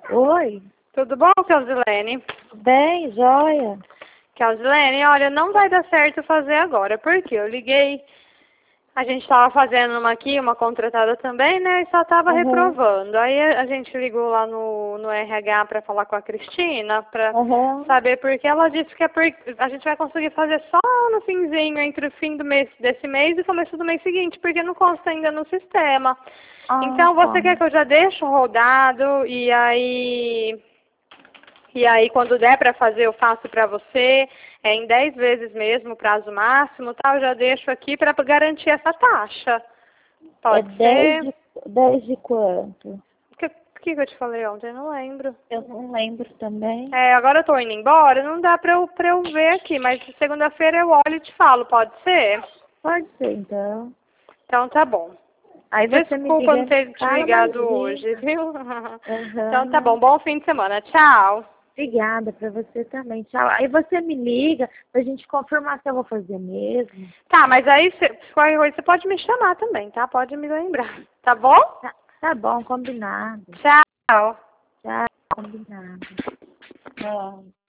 Oi, Tudo bom, Kelsilene? bem, joia. Kelsilene, olha, não vai dar certo fazer agora, porque eu liguei, a gente estava fazendo uma aqui, uma contratada também, né, e só estava Aham, reprovando. Aí a gente ligou lá no RH para falar com a Cristina, para aham. saber porque ela disse que a gente vai conseguir fazer só no finzinho, entre o fim do mês desse mês e o começo do mês seguinte, porque não consta ainda no sistema. Ah, Então, tá. você quer que eu já deixe rodado e aí, quando der para fazer, eu faço para você, em 10 vezes mesmo, prazo máximo, tá? Eu já deixo aqui para garantir essa taxa. É Pode 10 ser? de, 10 de quanto? O que eu te falei ontem? Não lembro. Eu não lembro também. É, agora eu tô indo embora, não dá pra eu ver aqui, mas segunda-feira eu olho e te falo, pode ser? Pode ser, então. Então tá bom. Aí você me Desculpa não liga, ter te fala, ligado hoje, imagina. viu? Então tá bom, Aham. bom fim de semana. Tchau. Obrigada pra você também. Tchau. Aí você me liga pra gente confirmar se eu vou fazer mesmo. Tá, mas aí, qualquer coisa, você pode me chamar também, tá? Pode me lembrar, tá bom? Tá bom, combinado. Tchau. Tchau, combinado. Tchau.